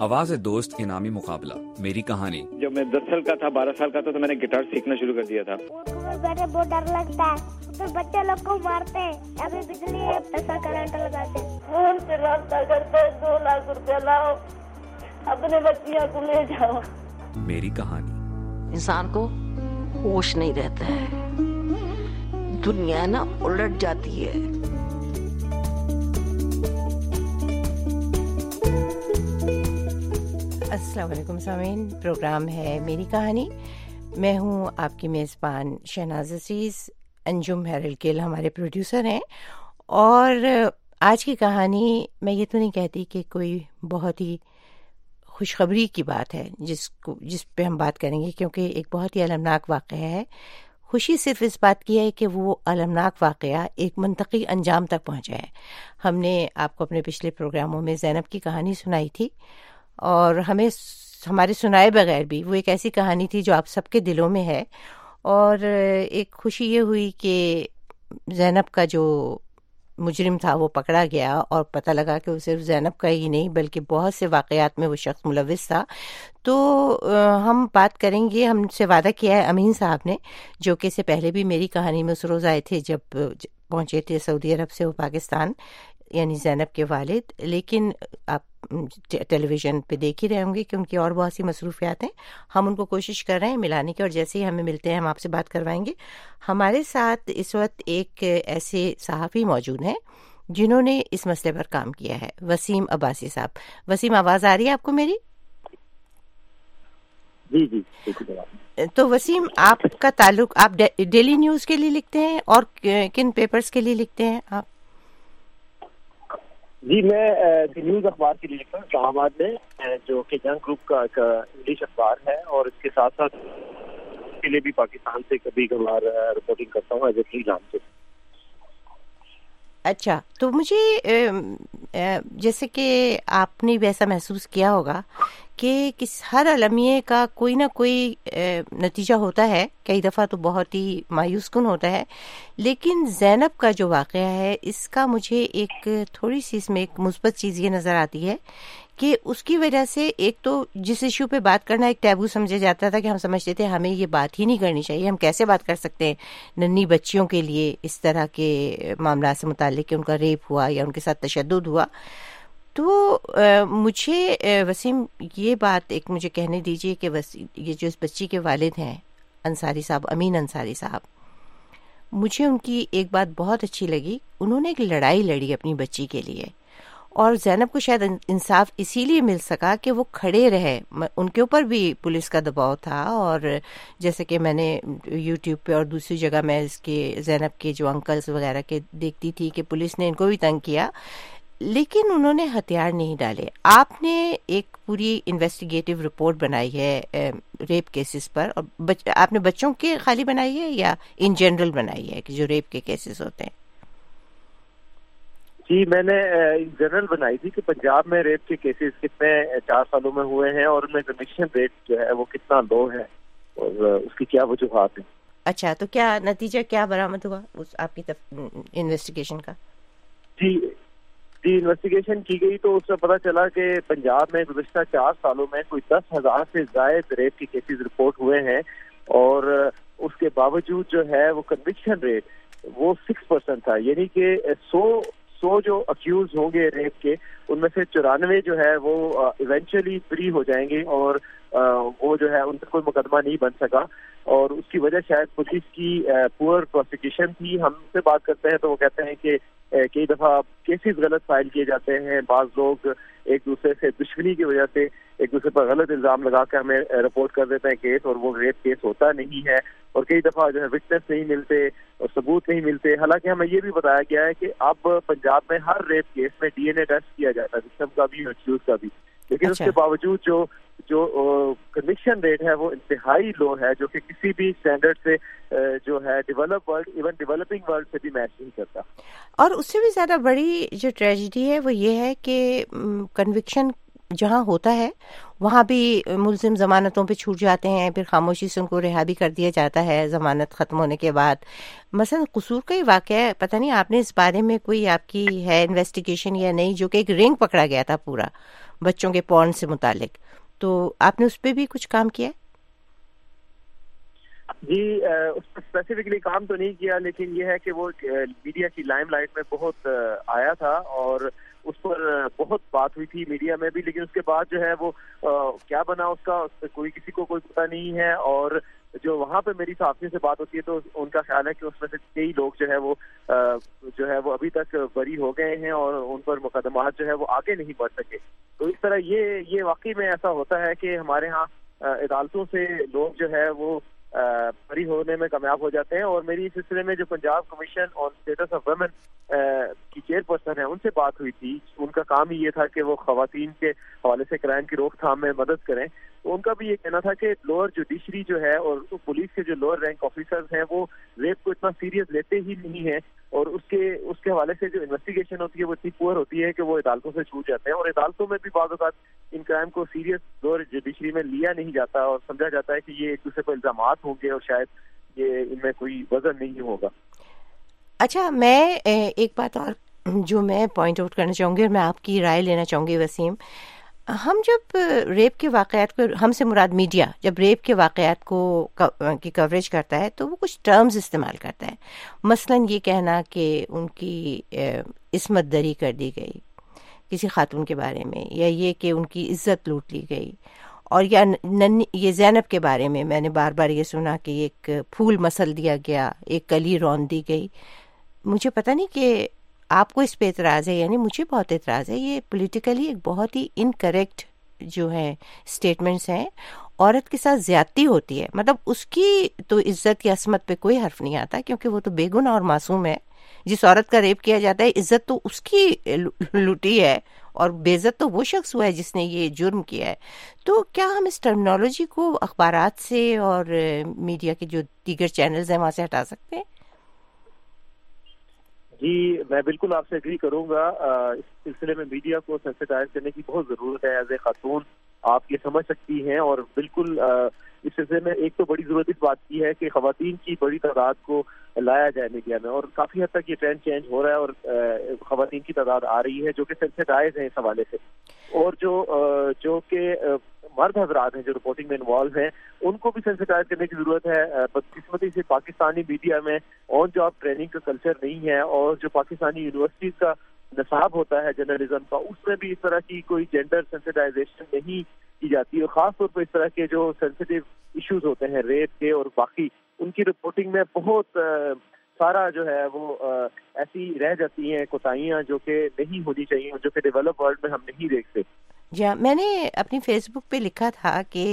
آواز دوست انعامی مقابلہ میری کہانی. جب میں 10 سال کا تھا 12 سال کا تھا تو میں نے گٹار سیکھنا شروع کر دیا تھا. بیٹھے بہت ڈر لگتا ہے, تو بچے لوگ کو مارتے ہیں, ابھی بجلی ایسا کرنٹ لگاتے ہیں, فون سے رابطہ کرتے ہیں, 2 لاکھ روپے لاؤ اپنے بچیاں کو لے جاؤ. میری کہانی. انسان کو ہوش نہیں رہتا ہے, دنیا نا الٹ جاتی ہے. السلام علیکم سامعین, پروگرام ہے میری کہانی. میں ہوں آپ کی میزبان شہناز عزیز. انجم ہیرلکل ہمارے پروڈیوسر ہیں, اور آج کی کہانی میں یہ تو نہیں کہتی کہ کوئی بہت ہی خوشخبری کی بات ہے جس پہ ہم بات کریں گے, کیونکہ ایک بہت ہی المناک واقعہ ہے. خوشی صرف اس بات کی ہے کہ وہ المناک واقعہ ایک منطقی انجام تک پہنچا ہے. ہم نے آپ کو اپنے پچھلے پروگراموں میں زینب کی کہانی سنائی تھی, اور ہمارے سنائے بغیر بھی وہ ایک ایسی کہانی تھی جو آپ سب کے دلوں میں ہے. اور ایک خوشی یہ ہوئی کہ زینب کا جو مجرم تھا وہ پکڑا گیا, اور پتہ لگا کہ وہ صرف زینب کا ہی نہیں بلکہ بہت سے واقعات میں وہ شخص ملوث تھا. تو ہم بات کریں گے, ہم سے وعدہ کیا ہے امین صاحب نے, جو کہ اس سے پہلے بھی میری کہانی میں اس روز آئے تھے جب پہنچے تھے سعودی عرب سے وہ پاکستان, یعنی زینب کے والد. لیکن آپ ٹیلی ویژن پہ دیکھ ہی رہے ہوں گے کہ ان کی اور بہت سی مصروفیات ہیں. ہم ان کو کوشش کر رہے ہیں ملانے کی, اور جیسے ہی ہمیں ملتے ہیں ہم آپ سے بات کروائیں گے. ہمارے ساتھ اس وقت ایک ایسے صحافی موجود ہیں جنہوں نے اس مسئلے پر کام کیا ہے, وسیم عباسی صاحب. وسیم, آواز آ رہی ہے آپ کو میری؟ جی. تو وسیم, آپ کا تعلق, آپ ڈیلی نیوز کے لیے لکھتے ہیں اور کن پیپرز کے لیے لکھتے ہیں آپ؟ جی, میں دی نیوز اخبار کے لیے لکھتا ہوں اسلام آباد میں, جو کہ جنگ گروپ کا ایک انگلش اخبار ہے, اور اس کے ساتھ ساتھ کے لیے بھی پاکستان سے کبھی کبھار رپورٹنگ کرتا ہوں ایز اے فری لانسر. اچھا, تو مجھے جیسے کہ آپ نے بھی ایسا محسوس کیا ہوگا کہ ہر المیے کا کوئی نہ کوئی نتیجہ ہوتا ہے, کئی دفعہ تو بہت ہی مایوس کن ہوتا ہے. لیکن زینب کا جو واقعہ ہے اس کا مجھے ایک تھوڑی سی اس میں ایک مثبت چیز یہ نظر آتی ہے کہ اس کی وجہ سے ایک تو جس ایشو پہ بات کرنا ایک ٹیبو سمجھا جاتا تھا کہ ہم سمجھتے تھے ہمیں یہ بات ہی نہیں کرنی چاہیے, ہم کیسے بات کر سکتے ہیں ننھی بچیوں کے لیے اس طرح کے معاملات سے متعلق کہ ان کا ریپ ہوا یا ان کے ساتھ تشدد ہوا. تو مجھے وسیم یہ بات ایک مجھے کہنے دیجیے کہ یہ جو اس بچی کے والد ہیں انصاری صاحب, امین انصاری صاحب, مجھے ان کی ایک بات بہت اچھی لگی. انہوں نے ایک لڑائی لڑی اپنی بچی کے لیے, اور زینب کو شاید انصاف اسی لیے مل سکا کہ وہ کھڑے رہے. ان کے اوپر بھی پولیس کا دباؤ تھا, اور جیسے کہ میں نے یوٹیوب پہ اور دوسری جگہ میں اس کے زینب کے جو انکلز وغیرہ کے دیکھتی تھی کہ پولیس نے ان کو بھی تنگ کیا, لیکن انہوں نے ہتھیار نہیں ڈالے. آپ نے ایک پوری انویسٹیگیٹو رپورٹ بنائی ہے ریپ کیسز پر, اور آپ نے بچوں کے خالی بنائی ہے یا ان جنرل بنائی ہے کہ جو ریپ کے کیسز ہوتے ہیں؟ جی, میں نے جنرل بنائی تھی کہ پنجاب میں ریپ کے کیسز کتنے 4 سالوں میں ہوئے ہیں, اور ان میں کنوکشن ریٹ جو ہے وہ کتنا لو ہے, اور اس کی کیا وجوہات ہیں. اچھا, تو کیا نتیجہ کیا برآمد ہوا اس آپ کی انویسٹیگیشن کا؟ جی, انویسٹیگیشن کی گئی تو اس سے پتہ چلا کہ پنجاب میں گزشتہ 4 سالوں میں کوئی 10,000 سے زائد ریپ کے کیسز رپورٹ ہوئے ہیں, اور اس کے باوجود جو ہے وہ کنوکشن ریٹ وہ 6% تھا. یعنی کہ 100 جو اکیوز ہوں گے ریپ کے, ان میں سے 94 جو ہے وہ ایونچولی فری ہو جائیں گے, اور وہ جو ہے ان پر کوئی مقدمہ نہیں بن سکا. اور اس کی وجہ شاید پولیس کی پور پروسیکیوشن تھی. ہم سے بات کرتے ہیں تو وہ کہتے ہیں کہ کئی دفعہ کیسز غلط فائل کیے جاتے ہیں, بعض لوگ ایک دوسرے سے دشمنی کی وجہ سے ایک دوسرے پر غلط الزام لگا کے ہمیں رپورٹ کر دیتے ہیں کیس, اور وہ ریپ کیس ہوتا نہیں ہے. اور کئی دفعہ جو ہے وٹنس نہیں ملتے اور ثبوت نہیں ملتے. حالانکہ ہمیں یہ بھی بتایا گیا ہے کہ اب پنجاب میں ہر ریپ کیس میں DNA ٹیسٹ کیا جاتا ہے, وکٹم کا بھی اور اکیوز کا بھی. لیکن اس کے باوجود جو کنوکشن ریٹ ہے وہ انتہائی لو ہے, جو کہ کسی بھی اسٹینڈرڈ سے جو ہے develop world, even developing world سے بھی میچ نہیں کرتا. اور اس سے بھی زیادہ بڑی جو ٹریجڈی ہے وہ یہ ہے کہ کنوکشن جہاں ہوتا ہے وہاں بھی ملزم ضمانتوں پہ چھوٹ جاتے ہیں, پھر خاموشی سے ان کو رہا بھی کر دیا جاتا ہے ضمانت ختم ہونے کے بعد. مثلا قصور کا ہی واقعہ ہے, پتہ نہیں آپ نے اس بارے میں کوئی آپ کی ہے انویسٹیگیشن یا نہیں, جو کہ ایک رنگ پکڑا گیا تھا پورا, بچوں کے پورن سے متعلق، تو آپ نے اس پہ بھی کچھ کام کیا ہے؟ جی اس پر اسپیسیفکلی کام تو نہیں کیا، لیکن یہ ہے کہ وہ میڈیا کی لائم لائٹ میں بہت آیا تھا اور اس پر بہت بات ہوئی تھی میڈیا میں بھی، لیکن اس کے بعد جو ہے وہ کیا بنا اس کا، اس پہ کسی کو کوئی پتہ نہیں ہے. اور جو وہاں پہ میری صحافیوں سے بات ہوتی ہے تو ان کا خیال ہے کہ اس میں سے کئی لوگ جو ہے وہ ابھی تک بری ہو گئے ہیں اور ان پر مقدمات جو ہے وہ آگے نہیں بڑھ سکے. تو اس طرح یہ واقعی میں ایسا ہوتا ہے کہ ہمارے ہاں عدالتوں سے لوگ جو ہے وہ بری ہونے میں کامیاب ہو جاتے ہیں. اور میری اس سلسلے میں جو Punjab commission on status of women کی چیئر پرسن ہے ان سے بات ہوئی تھی. ان کا کام ہی یہ تھا کہ وہ خواتین کے حوالے سے کرائم کی روک تھام میں مدد کریں. تو ان کا بھی یہ کہنا تھا کہ لوور جوڈیشری جو ہے اور پولیس کے جو لوور رینک آفیسرز ہیں وہ ریپ کو اتنا سیریس لیتے ہی نہیں ہیں، اور اس کے حوالے سے جو انویسٹیگیشن ہوتی ہے وہ اتنی پور ہوتی ہے کہ وہ عدالتوں سے چھوٹ جاتے ہیں. اور عدالتوں میں بھی بعض اوقات ان کرائم کو سیریس لوور جوڈیشری میں لیا نہیں جاتا اور سمجھا جاتا ہے کہ یہ ایک دوسرے کو الزامات ہوں گے اور شاید یہ ان میں کوئی وزن نہیں ہوگا. اچھا، میں ایک بات اور جو میں پوائنٹ آؤٹ کرنا چاہوں گی اور میں آپ کی رائے لینا چاہوں گی وسیم، ہم جب ریپ کے واقعات کو، ہم سے مراد میڈیا جب ریپ کے واقعات کی کوریج کرتا ہے تو وہ کچھ ٹرمز استعمال کرتا ہے، مثلا یہ کہنا کہ ان کی عصمت دری کر دی گئی کسی خاتون کے بارے میں، یا یہ کہ ان کی عزت لوٹ لی گئی، اور یا یہ زینب کے بارے میں نے بار بار یہ سنا کہ ایک پھول مسل دیا گیا، ایک کلی رون دی گئی. مجھے پتہ نہیں کہ آپ کو اس پہ اعتراض ہے، یعنی مجھے بہت اعتراض ہے. یہ پولیٹیکلی ایک بہت ہی انکریکٹ جو ہے اسٹیٹمنٹس ہیں. عورت کے ساتھ زیادتی ہوتی ہے، مطلب اس کی تو عزت یا عصمت پہ کوئی حرف نہیں آتا کیونکہ وہ تو بے گناہ اور معصوم ہے. جس عورت کا ریپ کیا جاتا ہے عزت تو اس کی لوٹی ہے اور بے عزت تو وہ شخص ہوا ہے جس نے یہ جرم کیا ہے. تو کیا ہم اس ٹرمنالوجی کو اخبارات سے اور میڈیا کے جو دیگر چینلز ہیں وہاں سے ہٹا سکتے ہیں؟ جی میں بالکل آپ سے ایگری کروں گا. اس سلسلے میں میڈیا کو سینسٹائز کرنے کی بہت ضرورت ہے. ایز اے خاتون آپ یہ سمجھ سکتی ہیں، اور بالکل اس سلسلے میں ایک تو بڑی ضرورت اس بات کی ہے کہ خواتین کی بڑی تعداد کو لایا جائے میڈیا میں، اور کافی حد تک یہ ٹرینڈ چینج ہو رہا ہے اور خواتین کی تعداد آ رہی ہے جو کہ سینسٹائز ہیں اس حوالے سے. اور جو کہ مرد حضرات ہیں جو رپورٹنگ میں انوالو ہیں ان کو بھی سینسٹائز کرنے کی ضرورت ہے. بدقسمتی سے پاکستانی میڈیا میں آن جاب ٹریننگ کا کلچر نہیں ہے، اور جو پاکستانی یونیورسٹیز کا نصاب ہوتا ہے جرنلزم کا اس میں بھی اس طرح کی کوئی جینڈر سینسٹائزیشن نہیں کی جاتی. اور خاص طور پر اس طرح کے جو سینسٹیو ایشوز ہوتے ہیں ریپ کے اور باقی، ان کی رپورٹنگ میں بہت سارا جو ہے وہ ایسی رہ جاتی ہیں کوتاہیاں جو کہ نہیں ہونی چاہیے، جو کہ ڈیولپ ورلڈ میں ہم نہیں دیکھتے. جی ہاں، میں نے اپنی فیس بک پہ لکھا تھا کہ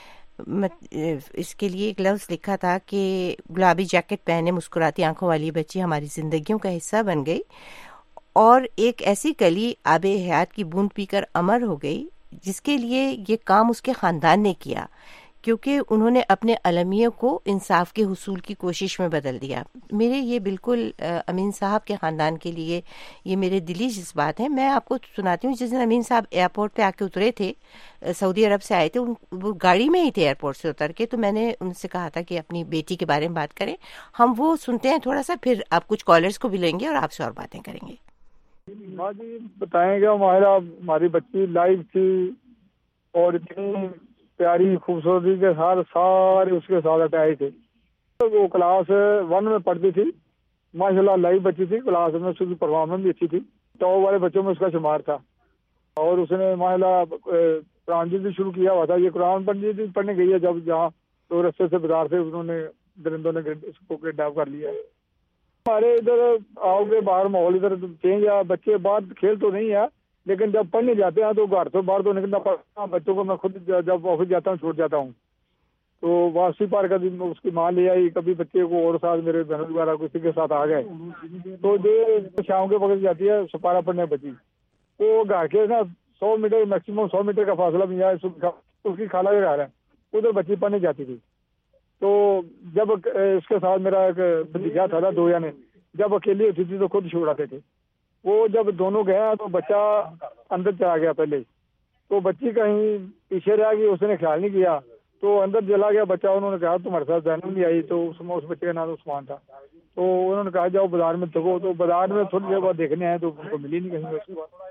اس کے لیے ایک لفظ لکھا تھا کہ گلابی جیکٹ پہنے مسکراتی آنکھوں والی بچی ہماری زندگیوں کا حصہ بن گئی، اور ایک ایسی کلی آب حیات کی بوند پی کر امر ہو گئی جس کے لیے یہ کام اس کے خاندان نے کیا، کیونکہ انہوں نے اپنے المیوں کو انصاف کے حصول کی کوشش میں بدل دیا. میرے یہ بالکل امین صاحب کے خاندان کے لیے یہ میرے دلی جذبات ہیں. میں آپ کو سناتی ہوں. جس دن امین صاحب ایئرپورٹ پہ آ کے اترے تھے، سعودی عرب سے آئے تھے، وہ گاڑی میں ہی تھے ایئرپورٹ سے اتر کے، تو میں نے ان سے کہا تھا کہ اپنی بیٹی کے بارے میں بات کریں. ہم وہ سنتے ہیں تھوڑا سا، پھر آپ کچھ کالرز کو بھی لیں گے اور آپ سے اور باتیں کریں گے. ہاں جی بتائیں گے. ہماری بچی لائف تھی اور اتنی پیاری خوبصورتی کے ساتھ سارے اس کے ساتھ اٹیچ تھے. وہ کلاس 1 میں پڑھتی تھی، ماشاءاللہ لائف بچی تھی. کلاس میں اس کی پرفارمنس بھی اچھی تھی، ٹاپ والے بچوں میں اس کا شمار تھا. اور اس نے ماشاءاللہ قرآن بھی شروع کیا ہوا تھا. یہ قرآن پڑھنے گئی ہے جب جہاں تو رستے سے بازار سے انہوں نے درندوں نے اس کو کڈنیپ کر لیا ہے. ہمارے ادھر آؤ گے باہر ماحول ادھر چینج ہے. بچے باہر کھیل تو نہیں ہے لیکن جب پڑھنے جاتے ہیں تو گھر سے باہر تو نکلنا پڑتا ہے. بچوں کو میں خود جب آفس جاتا ہوں چھوڑ جاتا ہوں تو واپسی پر کبھی اس کی ماں لے آئی، کبھی بچے کو اور ساتھ میرے بہن وغیرہ کسی کے ساتھ آ گئے. تو جو شام کے وقت جاتی ہے سپارہ پڑھنے بچی، وہ گھر کے نا 100 میٹر میکسیمم 100 میٹر کا فاصلہ بھی ہے اس کی خالہ کے گھر ہے، ادھر بچی پڑھنے جاتی تھی. تو جب اس کے ساتھ میرا ایک بھتیجا تھا 2 جنے، جب اکیلی ہوتی تھی تو خود چھوڑاتے تھے. وہ جب دونوں گیا تو بچہ اندر چلا گیا پہلے، تو بچی کہیں پیچھے رہ گئی، اس نے خیال نہیں کیا تو اندر چلا گیا بچہ. انہوں نے کہا تمہارے ساتھ زینب نہیں آئی، تو اس بچے کا نام عثمان تھا. تو انہوں نے کہا جاؤ بازار میں دیکھو، تو بازار میں تھوڑی دیر بعد دیکھنے آئے تو ان کو ملی نہیں کہیں.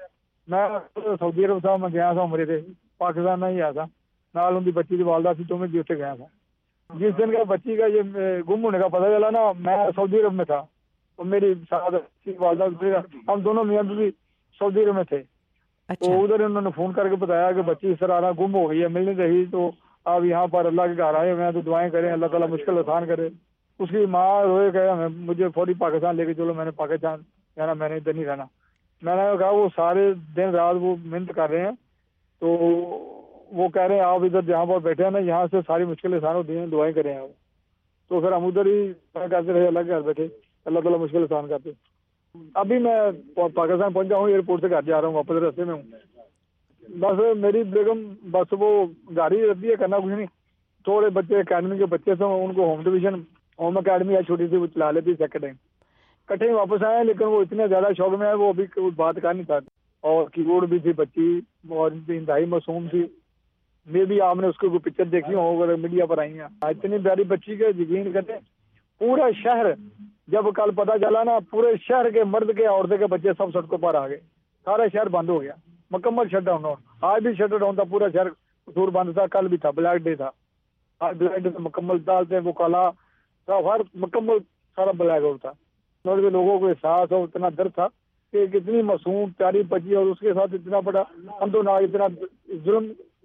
میں سعودی عرب صاحب میں گیا تھا عمرے تے پاکستان میں ہی آیا تھا نال ان کی بچی کی والدہ تھی تو میں بھی گیا تھا. جس دن کا بچی کا یہ گم ہونے کا پتہ چلا نا میں سعودی عرب میں تھا اور میری ساتھ والدہ ہم دونوں میاں بیوی سعودی عرب میں تھے. تو ادھر انہوں نے فون کر کے بتایا کہ بچی اس طرح گم ہو گئی ہے, مل نہیں رہی, تو آپ یہاں پر اللہ کے گھر آئے ہوئے ہیں تو دعائیں کریں اللہ تعالیٰ مشکل آسان کرے. اس کی ماں روئے کہ مجھے فوری پاکستان لے کے چلو, میں نے پاکستان جانا, میں نے ادھر نہیں رہنا. میں نے کہا وہ سارے دن رات وہ محنت کر رہے ہیں تو وہ کہہ رہے ہیں آپ ادھر جہاں پر بیٹھے ہیں نا یہاں سے ساری مشکلیں آسان ہوتی ہیں, دعائیں کریں آپ. تو پھر ہم ادھر ہی کرتے رہے, اللہ کے گھر بیٹھے, اللہ تعالیٰ مشکل آسان کرتے. ابھی میں پاکستان پہنچا ہوں, ایئرپورٹ سے گھر جا رہا ہوں, واپس راستے میں ہوں. بس میری بیگم بس وہ گاڑی رہتی ہے, کرنا کچھ نہیں. تھوڑے بچے اکیڈمی کے بچے تھے, ان کو ہوم ڈویژن ہوم اکیڈمی ہے چھوٹی سی, وہ چلا لیتی سیکنڈ ٹائم. کٹھے ہی واپس آئے لیکن وہ اتنے زیادہ شوق میں ہے وہ ابھی بات کر نہیں سکتے. اور کی بورڈ بھی تھی بچی اور انتہائی معصوم تھی. میں بھی آپ نے اس کو پکچر دیکھی ہو میڈیا پر آئی ہیں. اتنی پیاری بچی کے یقین کرتے پورا شہر جب کل پتہ چلا نا پورے شہر کے مرد کے عورتیں کے بچے سب سڑکوں پر آ گئے. سارا شہر بند ہو گیا, مکمل شٹ ڈاؤن. آج بھی شٹ ڈاؤن تھا, پورا شہر قصور بند تھا. کل بھی تھا, بلیک ڈے تھا. آج بلیک ڈے سے مکمل ڈالتے وہ کالا ہر مکمل سارا بلیک آؤٹ تھا. لوگوں کو احساس اور اتنا درد تھا کہ کتنی معصوم پیاری بچی اور اس کے ساتھ اتنا بڑا اندوناگ اتنا ظلم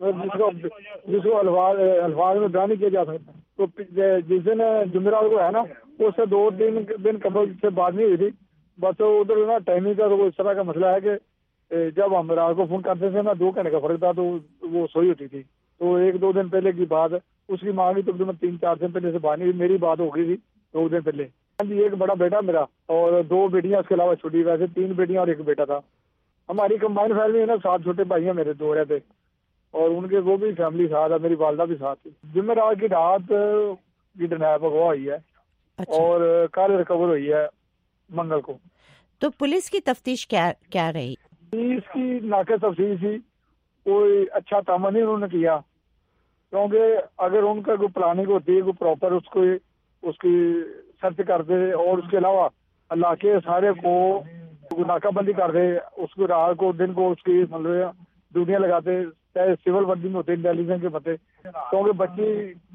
جس کو الفاظ میں بیان نہیں کیا جا سکتا. تو جس دن جمعرات کو ہے نا اس سے 2-3 دن قبل سے بات نہیں ہوئی تھی. بس ادھر نا ٹائمنگ کا تو اس طرح کا مسئلہ ہے کہ جب ہم رات کو فون کرتے تھے نا 2 گھنٹے کا فرق تھا تو وہ سوئی ہوتی تھی. تو 1-2 دن پہلے کی بات, اس کی ماں کی تو 3-4 دن پہلے سے بات نہیں ہوئی, میری بات ہو گئی تھی 2 دن پہلے. جی ایک بڑا بیٹا میرا اور 2 بیٹیاں اس کے علاوہ چھوٹی, ویسے 3 بیٹیاں اور 1 بیٹا تھا. ہماری کمبائنڈ فیملی ہے نا, 7 چھوٹے بھائی ہیں میرے, 2 رہتے اور ان کے وہ بھی فیملی ساتھ ہے, میری والدہ بھی ساتھ تھی. جمعرات کی رات کڈنیپ اغوا ہوئی ہے اور کل ریکور ہوئی ہے منگل کو. تو پولیس کی تفتیش کیا رہی؟ اس کی ناقص تفتیش تھی, کوئی اچھا کام نہیں انہوں نے کیا. کیونکہ اگر ان کا کوئی پلاننگ ہوتی ہے کوئی پراپر اس کی سرچ کرتے اور اس کے علاوہ علاقے سارے کو ناکہ بندی کرتے, اس کو رات کو دن کو اس کی مطلب ڈیوٹیاں لگاتے, چاہے سول ورزی میں ہوتے انٹیلیجنس کے بتے. کیونکہ بچی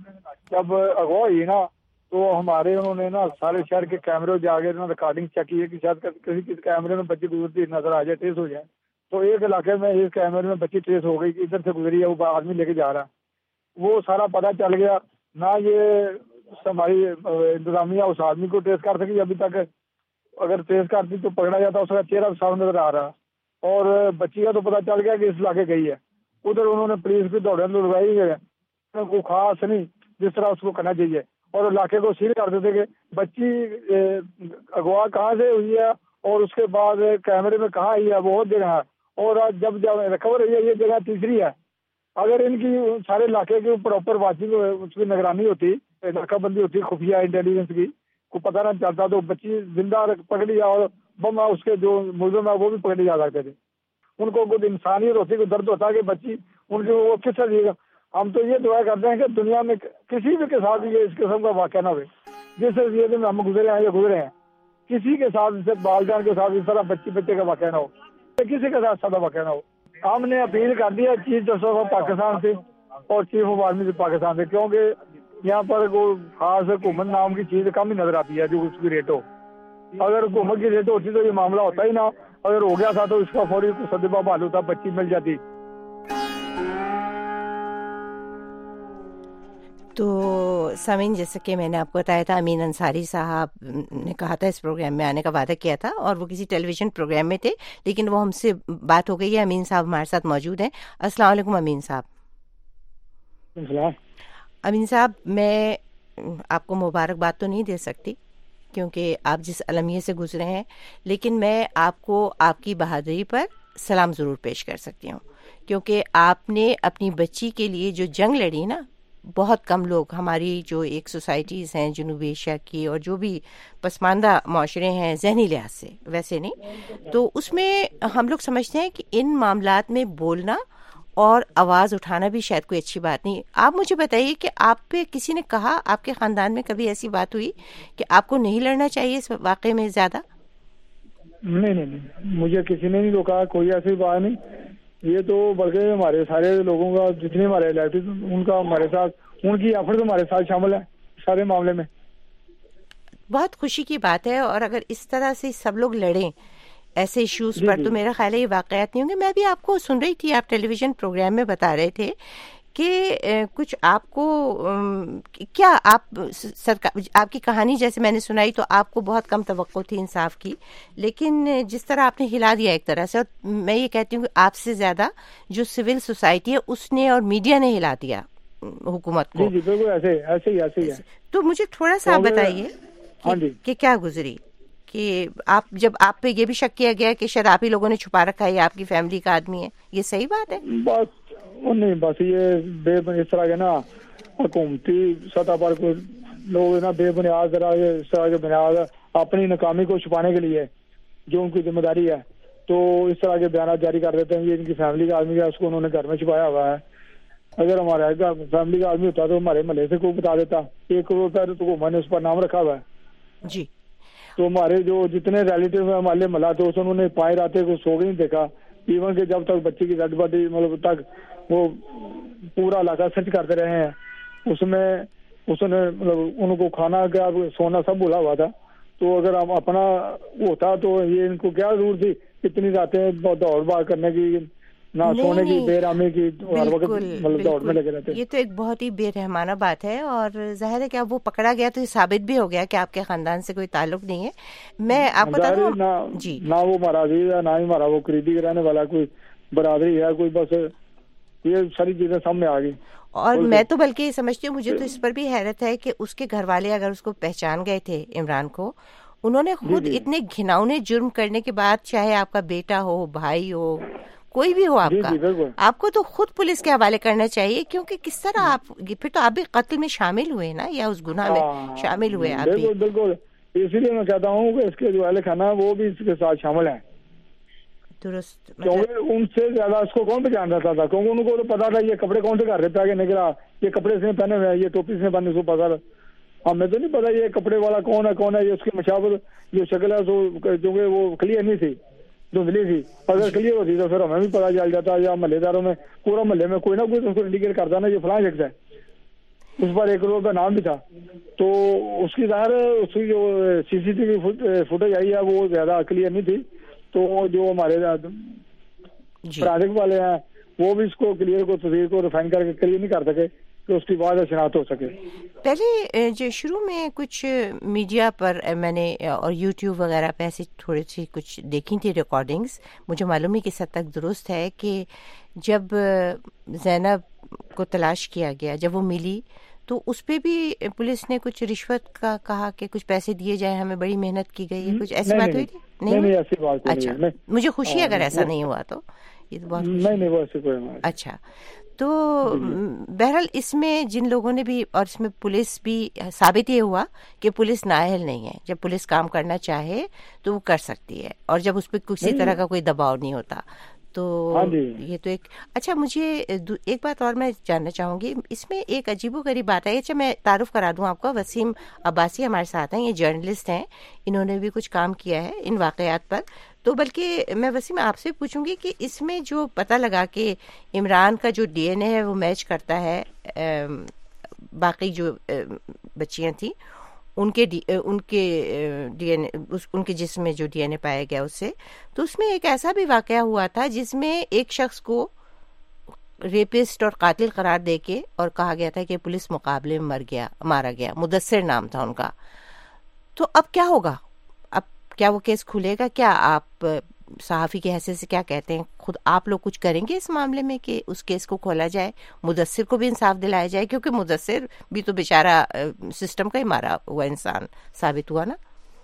جب اغوا ہوئی نا تو ہمارے انہوں نے نا سارے شہر کے کیمرے جا کے ریکارڈنگ چیک کی ہے کہ شاید کسی کیمرے میں بچی گزرتی نظر آ جائے, ٹریس ہو جائے. تو ایک علاقے میں ایک کیمرے میں بچی ٹریس ہو گئی کہ ادھر سے گزری ہے, وہ آدمی لے کے جا رہا. وہ سارا پتہ چل گیا. نہ یہ ہماری انتظامیہ اس آدمی کو ٹریس کر سکی ابھی تک. اگر ٹریس کرتی تو پکڑا جاتا, اس کا چہرہ صاف نظر آ رہا. اور بچی کا تو پتہ چل گیا کہ اس علاقے گئی ہے. ادھر انہوں نے پولیس کی دوڑیں لگائی ہے, کوئی خاص نہیں جس طرح اس کو کرنا چاہیے. اور علاقے کو سیل کر دیتے کہ بچی اغوا کہاں سے ہوئی ہے اور اس کے بعد کیمرے میں کہاں آئی ہے, بہت جگہ ہے. اور جب ریکور ہوئی ہے یہ جگہ تیسری ہے. اگر ان کی سارے علاقے کی پراپر واچنگ اس کی نگرانی ہوتی, ناکہ بندی ہوتی خفیہ انٹیلیجنس کی, کو پتہ نہ چلتا تو بچی زندہ پکڑی اور بم اس کے جو ملزم ہے وہ بھی پکڑے جا سکتے تھے. ان کو کوئی انسانیت ہوتی, کوئی درد ہوتا کہ بچی ان کی وہ کس طرح دیے گا. ہم تو یہ دعا کرتے ہیں کہ دنیا میں کسی بھی کے ساتھ یہ اس قسم کا واقعہ نہ ہوئے جس سے میں ہم گزرے ہیں یا گزرے ہیں. کسی کے ساتھ جیسے والدین کے ساتھ اس طرح بچے کا واقعہ نہ ہو, کسی کے ساتھ سادہ واقعہ نہ ہو. ہم نے اپیل کر دی ہے چیف جسٹس آف پاکستان سے اور چیف آف آرمی سے پاکستان سے, کیونکہ یہاں پر کوئی خاص حکومت نام کی چیز کم ہی نظر آتی ہے جو اس کی ریٹ ہو. اگر حکومت کی ریٹ ہوتی تو یہ معاملہ ہوتا ہی نہ. اگر ہو گیا تھا تو اس کا فوری صدبہ بحال ہوتا, بچی مل جاتی. تو سامعین, جیسے کہ میں نے آپ کو بتایا تھا امین انصاری صاحب نے کہا تھا اس پروگرام میں آنے کا وعدہ کیا تھا اور وہ کسی ٹیلی ویژن پروگرام میں تھے, لیکن وہ ہم سے بات ہو گئی ہے. امین صاحب ہمارے ساتھ موجود ہیں. السلام علیکم امین صاحب. امین صاحب, میں آپ کو مبارکباد تو نہیں دے سکتی کیونکہ آپ جس المیے سے گزرے ہیں, لیکن میں آپ کو آپ کی بہادری پر سلام ضرور پیش کر سکتی ہوں, کیونکہ آپ نے اپنی بچی کے لیے جو جنگ لڑی نا, بہت کم لوگ, ہماری جو ایک سوسائٹیز ہیں جنوبی ایشیا کی اور جو بھی پسماندہ معاشرے ہیں ذہنی لحاظ سے, ویسے نہیں, تو اس میں ہم لوگ سمجھتے ہیں کہ ان معاملات میں بولنا اور آواز اٹھانا بھی شاید کوئی اچھی بات نہیں. آپ مجھے بتائیے کہ آپ پہ کسی نے کہا, آپ کے خاندان میں کبھی ایسی بات ہوئی کہ آپ کو نہیں لڑنا چاہیے اس واقعے میں زیادہ؟ نہیں, مجھے کسی نے نہیں روکا, کوئی ایسی بات نہیں. یہ تو بلکہ ہمارے سارے لوگوں کا, جتنے ہمارے ریلیٹیو ان کا ہمارے ساتھ, ان کی ایفرٹ ہمارے ساتھ شامل ہے سارے معاملے میں. بہت خوشی کی بات ہے. اور اگر اس طرح سے سب لوگ لڑیں ایسے ایشوز پر تو میرا خیال ہے یہ واقعات نہیں ہوں گے. میں بھی آپ کو سن رہی تھی, آپ ٹیلی ویژن پروگرام میں بتا رہے تھے کہ کچھ آپ کو کیا آپ کی کہانی جیسے میں نے سنائی تو آپ کو بہت کم توقع تھی انصاف کی, لیکن جس طرح آپ نے ہلا دیا ایک طرح سے, اور میں یہ کہتی ہوں کہ آپ سے زیادہ جو سول سوسائٹی ہے اس نے اور میڈیا نے ہلا دیا حکومت کو. جی بالکل ایسے ہی ہے. تو مجھے تھوڑا سا بتائیے کہ کیا گزری, کہ آپ جب آپ پہ یہ بھی شک کیا گیا کہ شاید آپ ہی لوگوں نے چھپا رکھا ہے, آپ کی فیملی کا آدمی ہے, یہ صحیح بات ہے؟ بس یہ اس طرح کے نا حکومتی سطح پر کوئی لوگ نا بے بنیاد اس طرح کے بنیاد اپنی ناکامی کو چھپانے کے لیے جو ان کی ذمہ داری ہے تو اس طرح کے بیانات جاری کر دیتے ہیں. یہ ان کی فیملی کا آدمی ہے, اس کو انہوں نے گھر میں چھپایا ہوا ہے. اگر ہمارے فیملی کا آدمی ہوتا تو ہمارے محلے سے کوئی بتا دیتا. 1 کروڑ روپے تو میں نے اس پر نام رکھا ہوا ہے جی. تو ہمارے جو جتنے ریلیٹیو ہیں ہمارے محلہ تھے انہوں نے پائے رہتے کو سو نہیں دیکھا. ایون کہ جب تک بچے کی ڈیڈ باڈی مطلب تک وہ پورا علاقہ سرچ کرتے رہے ہیں, اس نے مطلب ان کو کھانا کیا سونا سب بولا ہوا تھا. تو اگر ہم اپنا ہوتا تو یہ ان کو کیا ضرورت تھی اتنی راتیں دوڑ بھاگ کرنے کی, نہ سونے کی, بے رحمی کی, ہر وقت مطلب دوڑ میں لگے رہتے. یہ تو ایک بہت ہی بے رحمانہ بات ہے, اور ظاہر ہے کہ اب وہ پکڑا گیا تو یہ ثابت بھی ہو گیا کہ آپ کے خاندان سے کوئی تعلق نہیں ہے. میں آپ کو بتا دوں جی, نہ وہ ہمارا عزیز ہے, نہ ہی ہمارا وہ قریبی کے رہنے والا کوئی برادری ہے کوئی, بس یہ ساری چیزیں سامنے آ گئی. اور میں تو بلکہ یہ سمجھتی ہوں, مجھے تو اس پر بھی حیرت ہے کہ اس کے گھر والے اگر اس کو پہچان گئے تھے عمران کو, انہوں نے خود اتنے گھناؤنے جرم کرنے کے بعد, چاہے آپ کا بیٹا ہو, بھائی ہو, کوئی بھی ہو آپ کا, آپ کو تو خود پولیس کے حوالے کرنا چاہیے, کیونکہ کس طرح آپ پھر تو آپ بھی قتل میں شامل ہوئے نا, یا اس گناہ میں شامل ہوئے آپ بھی. بالکل, اسی لیے میں کہتا ہوں کہ اس کے جو اہل خانہ وہ بھی اس کے ساتھ شامل ہیں. درست, کیونکہ ان سے زیادہ اس کو کون پہچان رہتا تھا, کیونکہ ان کو تو پتا تھا یہ کپڑے کون سے گھر رہتا ہے نکلا, یہ کپڑے سے پہنے ہوئے ہیں, یہ ٹوپی سے پہنے, اس کو پتا. ہمیں تو نہیں پتا یہ کپڑے والا کون ہے, یہ اس کی مشابت جو شکل ہے جو کہ وہ کلیئر نہیں تھی, دھندلی تھی. اگر کلیئر ہوتی تو پھر ہمیں بھی پتا چل جاتا, یا محلے داروں میں پورا محلے میں کوئی نہ کوئی اس کو انڈیکیٹ کرتا نا یہ فلاں شخص ہے, اس پر 1 کروڑ کا نام بھی تھا. تو اس کی ظاہر اس کی جو CCTV فوٹیج آئی ہے وہ زیادہ کلیئر نہیں تھی. تو جو ہمارے فرانسک والے ہیں وہ بھی اس کو کلیئر کو تصویر کو ریفائن کر کے کلیئر نہیں کر سکے کہ اس کی بعد شناخت ہو سکے. پہلے جو شروع میں کچھ میڈیا پر میں نے اور یوٹیوب وغیرہ پہ ایسی تھوڑی سی کچھ دیکھی تھی ریکارڈنگز, مجھے معلوم ہے کہ حد تک درست ہے کہ جب زینب کو تلاش کیا گیا, جب وہ ملی تو اس پہ بھی پولیس نے کچھ رشوت کا کہا کہ کچھ پیسے دیے جائیں, ہمیں بڑی محنت کی گئی ہے, کچھ ایسی بات ہوئی تھی؟ نہیں ایسی بات نہیں. اچھا, مجھے خوشی ہے اگر ایسا نہیں ہوا تو, یہ تو بہت نہیں. اچھا, تو بہرحال اس میں جن لوگوں نے بھی, اور اس میں پولیس بھی, ثابت یہ ہوا کہ پولیس نااہل نہیں ہے. جب پولیس کام کرنا چاہے تو وہ کر سکتی ہے, اور جب اس پہ کسی طرح کا کوئی دباؤ نہیں ہوتا. تو یہ تو ایک اچھا, مجھے ایک بات اور میں جاننا چاہوں گی, اس میں ایک عجیب و غریب بات ہے. اچھا میں تعارف کرا دوں آپ کو, وسیم عباسی ہمارے ساتھ ہیں, یہ جرنلسٹ ہیں, انہوں نے بھی کچھ کام کیا ہے ان واقعات پر. تو بلکہ میں وسیم آپ سے پوچھوں گی کہ اس میں جو پتہ لگا کہ عمران کا جو DNA ہے وہ میچ کرتا ہے باقی جو بچیاں تھیں ان کے DNA ان کے جسم میں جو DNA پایا گیا اس سے, تو اس میں ایک ایسا بھی واقعہ ہوا تھا جس میں ایک شخص کو ریپسٹ اور قاتل قرار دے کے اور کہا گیا تھا کہ پولیس مقابلے میں مارا گیا. مدثر نام تھا ان کا. تو اب کیا ہوگا؟ اب کیا وہ کیس کھلے گا؟ کیا آپ صحافی کی حیثیت سے کیا کہتے ہیں, خود آپ لوگ کچھ کریں گے اس معاملے میں کہ اس کیس کو کھولا جائے, مدثر کو بھی انصاف دلایا جائے, کیونکہ مدثر بھی تو بیچارہ سسٹم کا ہی مارا ہوا انسان ثابت ہوا نا؟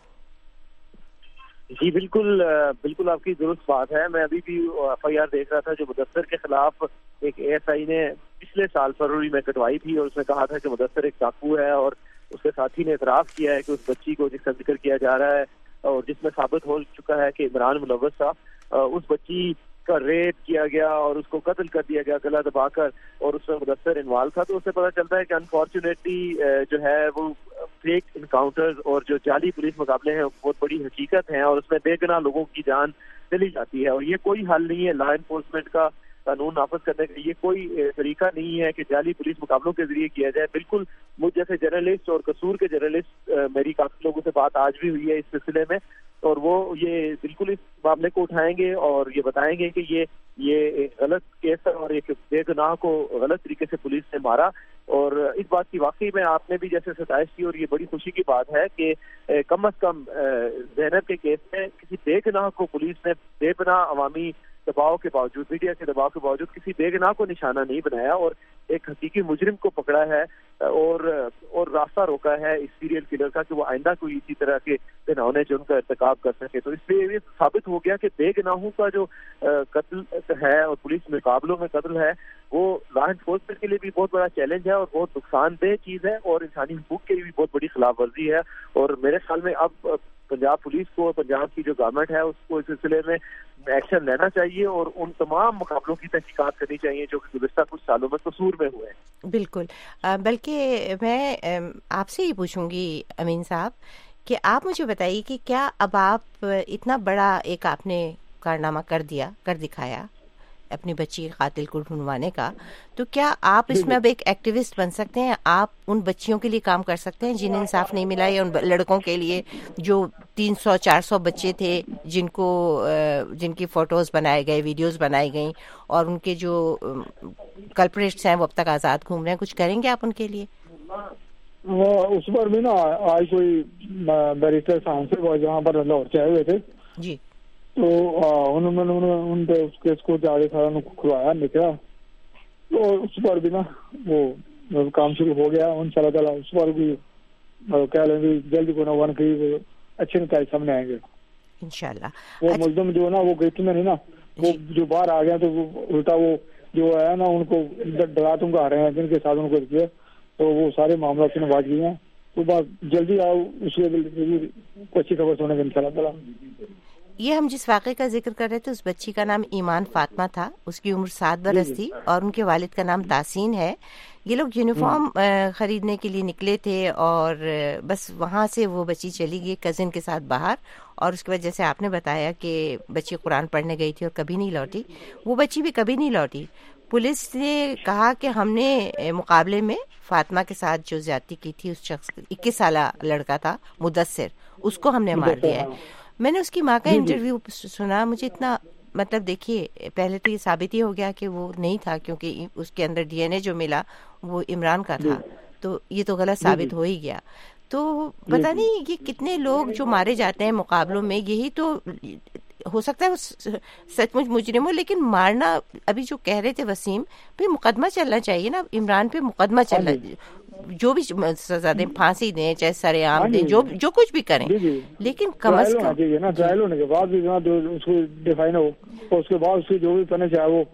جی بالکل آپ کی درست بات ہے. میں ابھی بھی FIR دیکھ رہا تھا جو مدثر کے خلاف ایک ASI نے پچھلے سال فروری میں کٹوائی تھی, اور اس نے کہا تھا کہ مدثر ایک ڈاکو ہے, اور اس کے ساتھی نے اعتراف کیا ہے کہ اس بچی کو جس کا ذکر کیا جا رہا ہے اور جس میں ثابت ہو چکا ہے کہ عمران ملوث تھا, اس بچی کا ریپ کیا گیا اور اس کو قتل کر دیا گیا گلا دبا کر, اور اس میں مدثر انوالو تھا. تو اس سے پتہ چلتا ہے کہ انفارچونیٹلی جو ہے وہ فیک انکاؤنٹرز اور جو جعلی پولیس مقابلے ہیں بہت بڑی حقیقت ہیں اور اس میں بے گناہ لوگوں کی جان چلی جاتی ہے. اور یہ کوئی حل نہیں ہے لا انفورسمنٹ کا قانون نافذ کرنے کا, یہ کوئی طریقہ نہیں ہے کہ جعلی پولیس مقابلوں کے ذریعے کیا جائے. بالکل مجھ جیسے جرنلسٹ اور قصور کے جرنلسٹ میری کافی لوگوں سے بات آج بھی ہوئی ہے اس سلسلے میں, اور وہ یہ بالکل اس معاملے کو اٹھائیں گے اور یہ بتائیں گے کہ یہ ایک غلط کیس ہے اور ایک بے گناہ کو غلط طریقے سے پولیس نے مارا. اور اس بات کی واقعی میں آپ نے بھی جیسے ستائش کی اور یہ بڑی خوشی کی بات ہے کہ کم از کم زینب کے کیس میں کسی بے گناہ کو پولیس نے بے پناہ عوامی دباؤ کے باوجود, میڈیا کے دباؤ کے باوجود کسی بے گناہ کو نشانہ نہیں بنایا اور ایک حقیقی مجرم کو پکڑا ہے اور راستہ روکا ہے اس سیریل کلر کا کہ وہ آئندہ کوئی اسی طرح کے گناہوں جرم کا ارتکاب کر سکے. تو اس لیے یہ ثابت ہو گیا کہ بے گناہوں کا جو قتل ہے اور پولیس مقابلوں میں قتل ہے وہ لا انفورسمنٹ کے لیے بھی بہت بڑا چیلنج ہے اور بہت نقصان دہ چیز ہے اور انسانی حقوق کے لیے بھی بہت بڑی خلاف ورزی ہے. اور میرے خیال میں اب پنجاب پولیس کو, پنجاب کی جو گورنمنٹ ہے اس کو اس سلسلے میں ایکشن لینا چاہیے اور ان تمام مقابلوں کی تحقیقات کرنی چاہیے جو کہ گزشتہ کچھ سالوں میں قصور میں ہوئے ہیں. بالکل, بلکہ میں آپ سے یہ پوچھوں گی امین صاحب کہ آپ مجھے بتائیے کہ کیا اب آپ اتنا بڑا ایک آپ نے کارنامہ کر دکھایا اپنی بچی کے قاتل کو ڈھونڈوانے کا, تو کیا آپ اس میں اب ایک ایکٹیوسٹ بن سکتے ہیں؟ آپ ان بچیوں کے لیے کام کر سکتے ہیں جنہیں انصاف نہیں ملا, یا ان لڑکوں کے لیے جو 300-400 بچے تھے جن کی فوٹوز بنائے گئے, ویڈیوز بنائی گئیں اور ان کے جو کلپریٹس ہیں وہ اب تک آزاد گھوم رہے ہیں, کچھ کریں گے آپ ان کے لیے؟ اس پر بھی نا آج کوئی بیریسٹر صاحب سے جہاں پر لاہور سے آئے ہوئے تھے جی, تو انہوں نے ان پہ اس کیس کو جاگے تھا کھلوایا نکلا, تو اس پر بھی نا وہ کام شروع ہو گیا. ان شاء اللہ تعالیٰ اس پر بھی کہہ لیں گے جلد کو نہ قریب اچھے نتائج سامنے آئیں گے انشاءاللہ. وہ ملزم جو نا وہ گرفت میں نہیں نا, وہ جو باہر آ گیا تو وہ الٹا وہ جو ہے نا ان کو ڈرا دھمکا رہے ہیں جن کے ساتھ ان کو کیا, تو وہ سارے معاملات سے نواز گئے ہیں. تو بات جلدی آؤ, اس کو اچھی خبر سنیں گے ان شاء اللہ تعالیٰ. یہ ہم جس واقعے کا ذکر کر رہے تھے اس بچی کا نام ایمان فاطمہ تھا, اس کی عمر 7 برس تھی اور ان کے والد کا نام تحسین ہے. یہ لوگ یونیفارم خریدنے کے لیے نکلے تھے اور بس وہاں سے وہ بچی چلی گئی کزن کے ساتھ باہر, اور اس کے بعد جیسے آپ نے بتایا کہ بچی قرآن پڑھنے گئی تھی اور کبھی نہیں لوٹی, وہ بچی بھی کبھی نہیں لوٹی. پولیس نے کہا کہ ہم نے مقابلے میں فاطمہ کے ساتھ جو زیادتی کی تھی اس شخص 21 سالہ لڑکا تھا مدثر, اس کو ہم نے مار دیا ہے. میں نے اس کی ماں کا انٹرویو سنا, مجھے اتنا مطلب دیکھیے پہلے تو یہ ثابت ہی ہو گیا کہ وہ نہیں تھا کیونکہ اس کے اندر ڈی این اے جو ملا وہ عمران کا تھا, تو یہ تو غلط ثابت ہو ہی گیا. تو پتہ نہیں یہ کتنے لوگ جو مارے جاتے ہیں مقابلوں میں, یہی تو ہو سکتا ہے وہ سچ مچ مجرم ہو, لیکن مارنا ابھی جو کہہ رہے تھے وسیم پہ مقدمہ چلنا چاہیے نا, عمران پہ مقدمہ چلنا, جو بھی سزا دیں, پھانسی دیں چاہے سر عام دیں, جو کچھ بھی کریں, لیکن کم از کم ٹرائل ہونے کے بعد بھی اس کو ڈیفائن ہو اور اس کے بعد اس کی جو بھی کرنا چاہے وہ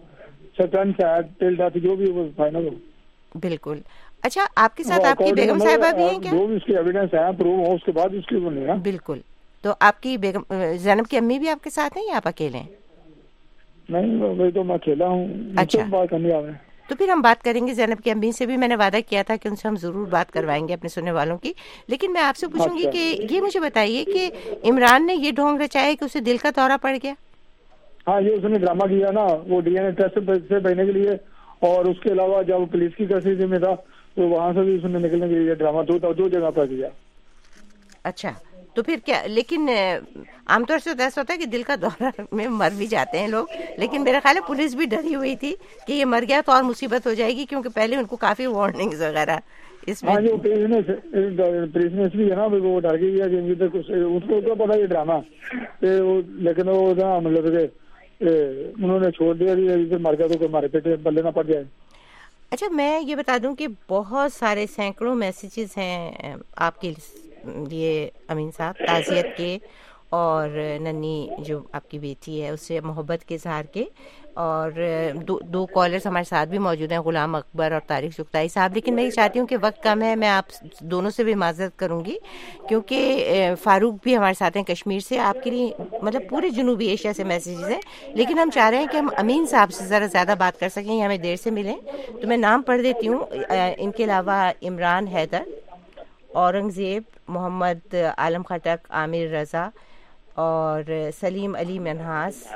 جو بھی فائنل ہو. بالکل. اچھا, آپ کے ساتھ آپ کی بیگم صاحبہ بھی ہیں کیا؟ جو بھی اس کی ایویڈنس ہے پروو ہو اس کے بعد اس کی بنی ہے. بالکل. تو آپ کی بیگم زینب کی امی بھی آپ کے ساتھ ہیں یا آپ اکیلے ہیں؟ نہیں, وہی تو میں اکیلا ہوں. اچھا, بات کرنی آ رہے ہیں تو پھر ہم بات کریں گے. زینب کی امی سے بھی میں نے وعدہ کیا تھا کہ ان سے ہم ضرور بات کروائیں گے اپنے سننے والوں کی, لیکن میں آپ سے پوچھوں گی کہ یہ مجھے بتائیے کہ عمران نے یہ ڈھونگ رچایا کہ اسے دل کا دورہ پڑ گیا. ہاں, یہ اس نے ڈرامہ کیا نا وہ ڈی این اے ٹیسٹ سے بھیجنے کے لیے, اور اس کے علاوہ جب پولیس کی کسٹڈی میں تھا تو وہاں سے بھی اس نے نکلنے کے لیے ڈرامہ دو جگہ پر کیا. اچھا, تو پھر کیا, لیکن عام طور سے ایسا ہوتا ہے کہ دل کا دورہ میں مر بھی جاتے ہیں لوگ, لیکن میرا خیال ہے پولیس بھی ڈری ہوئی تھی کہ یہ مر گیا تو اور مصیبت ہو جائے گی, کیونکہ پہلے ان کو کافی وارننگز وغیرہ اس میں. ہاں, جو پریزنس بھی ہے نا وہ ڈر گئی ہے کہ اس کو تو پتا یہ ڈرامہ, لیکن وہ مطلب کہ انہوں نے چھوڑ دیا کہ مر گیا تو ہمارے پیٹ بلے نہ پڑ جائے. اچھا, میں یہ بتا دوں کہ بہت سارے سینکڑوں میسیجز ہیں آپ کے لیے امین صاحب, تعزیت کے اور ننھی جو آپ کی بیٹی ہے اس سے محبت کے اظہار کے, اور دو کالرز ہمارے ساتھ بھی موجود ہیں, غلام اکبر اور طارق چغتائی صاحب. لیکن میں یہ چاہتی ہوں کہ وقت کم ہے, میں آپ دونوں سے بھی معذرت کروں گی کیونکہ فاروق بھی ہمارے ساتھ ہیں کشمیر سے. آپ کے لیے مطلب پورے جنوبی ایشیا سے میسیجز ہیں, لیکن ہم چاہ رہے ہیں کہ ہم امین صاحب سے ذرا زیادہ بات کر سکیں, ہمیں دیر سے ملیں. تو میں نام پڑھ دیتی ہوں. ان کے علاوہ عمران حیدر اورنگزیب, محمد عالم خٹک, عامر رضا اور سلیم علی منہاس,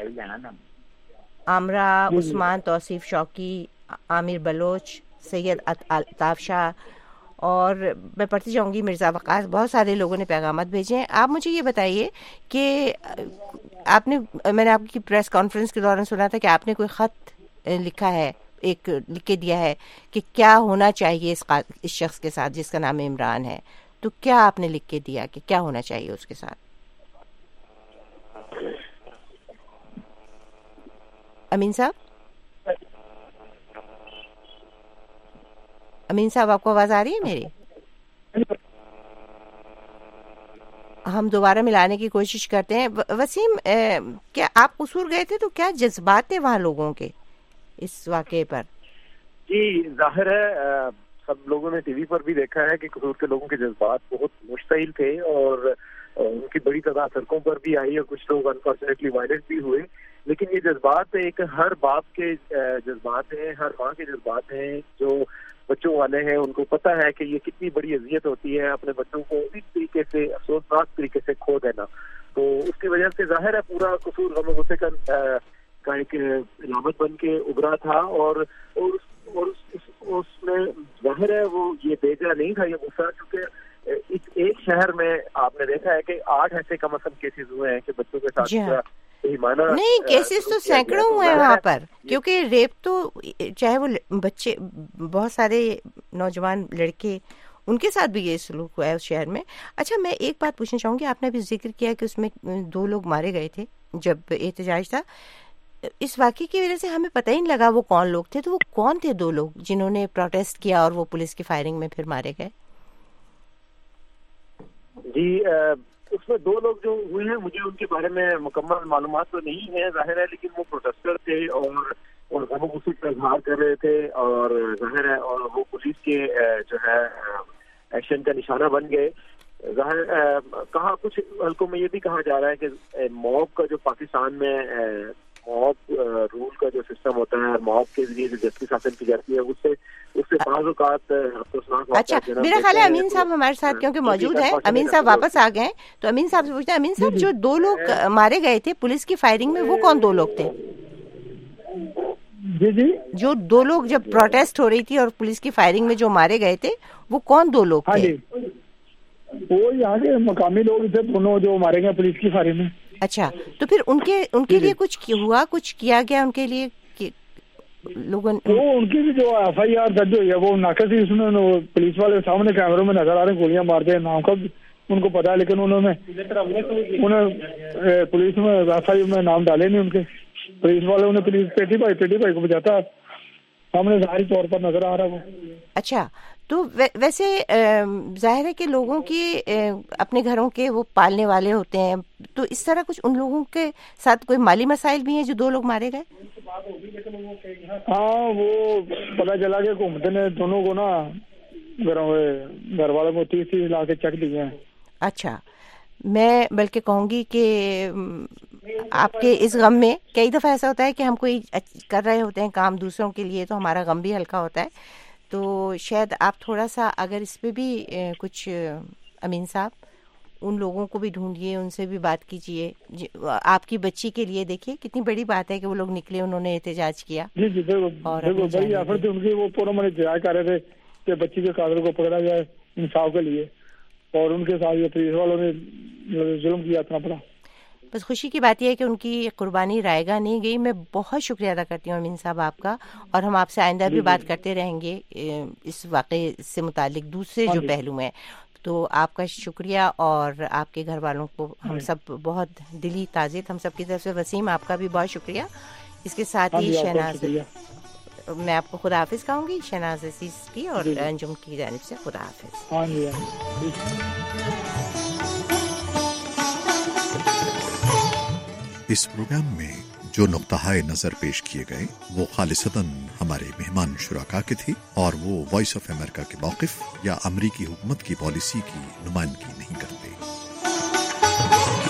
عامرہ عثمان, توصیف شوقی, عامر بلوچ, سید الطاف شاہ, اور میں پڑھتی جاؤں گی, مرزا وقاص. بہت سارے لوگوں نے پیغامات بھیجے ہیں. آپ مجھے یہ بتائیے کہ آپ نے, میں نے آپ کی پریس کانفرنس کے دوران سنا تھا کہ آپ نے کوئی خط لکھا ہے, ایک لکھ کے دیا ہے کہ کیا ہونا چاہیے اس شخص کے ساتھ جس کا نام عمران ہے. تو کیا آپ نے لکھ کے دیا کہ کیا ہونا چاہیے اس کے ساتھ؟ امین صاحب, امین صاحب آپ کو آواز آ رہی ہے میری؟ ہم دوبارہ ملانے کی کوشش کرتے ہیں. وسیم, کیا آپ قصور گئے تھے تو کیا جذبات تھے وہاں لوگوں کے اس واقعے پر؟ جی ظاہر ہے سب لوگوں نے ٹی وی پر بھی دیکھا ہے کہ قصور کے لوگوں کے جذبات بہت مشتعل تھے اور ان کی بڑی تعداد سڑکوں پر بھی آئی اور کچھ لوگ انفارچونیٹلی وائلنٹ بھی ہوئے. لیکن یہ جذبات ایک ہر باپ کے جذبات ہیں, ہر ماں کے جذبات ہیں جو بچوں والے ہیں. ان کو پتہ ہے کہ یہ کتنی بڑی اذیت ہوتی ہے اپنے بچوں کو اس طریقے سے, افسوسناک طریقے سے کھو دینا. تو اس کی وجہ سے ظاہر ہے پورا قصور غم و غصے کا ایک علامت بن کے ابھرا تھا. اور اس میں ظاہر ہے وہ یہ بھیجا نہیں تھا یہ غصہ, کیونکہ ایک شہر میں آپ نے دیکھا ہے کہ 8 ایسے کم از کم کیسز ہوئے ہیں کہ بچوں کے ساتھ نہیں, کیسز تو سینکڑوں ہوئے ہیں وہاں پر, کیونکہ ریپ تو چاہے وہ بچے, بہت سارے نوجوان لڑکے, ان کے ساتھ بھی یہ سلوک ہوا ہے اس شہر میں. اچھا, میں ایک بات پوچھنا چاہوں گی, آپ نے ابھی ذکر کیا کہ اس میں 2 لوگ مارے گئے تھے جب احتجاج تھا. اس واقعے کی وجہ سے ہمیں پتہ ہی نہیں لگا وہ کون لوگ تھے. تو وہ کون تھے 2 لوگ جنہوں نے پروٹیسٹ کیا اور وہ پولیس کی فائرنگ میں پھر مارے گئے؟ جی اس میں 2 لوگ جو ہوئے ہیں, مجھے ان کے بارے میں مکمل معلومات تو نہیں ہے ظاہر ہے, لیکن وہ پروٹیسٹر تھے اور غم و غصے کا اظہار کر رہے تھے اور ظاہر ہے اور وہ پولیس کے جو ہے ایکشن کا نشانہ بن گئے. ظاہر کہا کچھ حلقوں میں یہ بھی کہا جا رہا ہے کہ موب کا جو پاکستان میں موب رول کا جو سسٹم ہوتا ہے, موب کے ذریعے جو جسٹس حاصل کی جاتی ہے, اس سے بعض اوقات افسوسناک. اچھا, میرا خیال ہے امین صاحب ہمارے ساتھ کیونکہ موجود ہیں, امین صاحب واپس آ گئے, تو امین صاحب سے پوچھتے ہیں, امین صاحب جو 2 لوگ مارے گئے تھے پولیس کی فائرنگ میں, وہ کون 2 لوگ تھے؟ جی جو 2 لوگ جب پروٹیسٹ ہو رہی تھی اور پولیس کی فائرنگ میں جو مارے گئے تھے وہ کون 2 لوگ تھے؟ وہ یہاں کے مقامی لوگ تھے دونوں جو مارے گئے پولیس کی فائرنگ میں. اچھا, تو پھر ان کے لیے کچھ ہوا, کچھ کیا گیا ان کے لیے لوگوں نے؟ وہ ان کی بھی جو FIR درج ہوئی ہے وہ ناقص ہی, اس میں پولیس والے سامنے کیمروں میں نظر آ رہے ہیں گولیاں مارتے ہیں, نام کا ان کو پتا ہے, لیکن انہیں پولیس میں FIR میں نام ڈالے نہیں ان کے. پولیس والے انہیں پولیس پیٹی بھائی کو بجاتا سامنے ظاہری طور پر نظر آ رہا ہے وہ. اچھا, تو ویسے ظاہر ہے کہ لوگوں کی اپنے گھروں کے وہ پالنے والے ہوتے ہیں, تو اس طرح کچھ ان لوگوں کے ساتھ کوئی مالی مسائل بھی ہیں جو 2 لوگ مارے گئے؟ ہاں, وہ پتا چلا کہ حکومت نے دونوں کو نا گھر والوں کو 30 لاکھ کے چیک دیے ہیں. اچھا, میں بلکہ کہوں گی کہ آپ کے اس غم میں کئی دفعہ ایسا ہوتا ہے کہ ہم کوئی کر رہے ہوتے ہیں کام دوسروں کے لیے تو ہمارا غم بھی ہلکا ہوتا ہے, تو شاید آپ تھوڑا سا اگر اس پہ بھی کچھ, امین صاحب ان لوگوں کو بھی ڈھونڈیے, ان سے بھی بات کیجیے. آپ کی بچی کے لیے دیکھیے کتنی بڑی بات ہے کہ وہ لوگ نکلے, انہوں نے احتجاج کیا. جی جی بالکل, بڑی ایفرٹ تھی ان کی, وہ پورا میں احتجاج کر رہے تھے کہ بچی کے قاتل کو پکڑا جائے انصاف کے لیے, اور ان کے ساتھ یہ پولیس والوں نے ظلم کیا اتنا بڑا. بس خوشی کی بات یہ ہے کہ ان کی قربانی رائے گاہ نہیں گئی. میں بہت شکریہ ادا کرتی ہوں امین صاحب آپ کا, اور ہم آپ سے آئندہ بھی بات کرتے رہیں گے اس واقعے سے متعلق دوسرے جو پہلو ہیں. تو آپ کا شکریہ, اور آپ کے گھر والوں کو ہم سب بہت دلی تعزیت ہم سب کی طرف سے. وسیم آپ کا بھی بہت شکریہ. اس کے ساتھ ہی شہناز, میں آپ کو خدا حافظ کہوں گی, شہناز عزیز کی اور انجم کی جانب سے خدا حافظ. اس پروگرام میں جو نقطہ نظر پیش کیے گئے وہ خالصتاً ہمارے مہمان شرکاء کے تھے, اور وہ وائس آف امریکہ کے موقف یا امریکی حکومت کی پالیسی کی نمائندگی نہیں کرتے.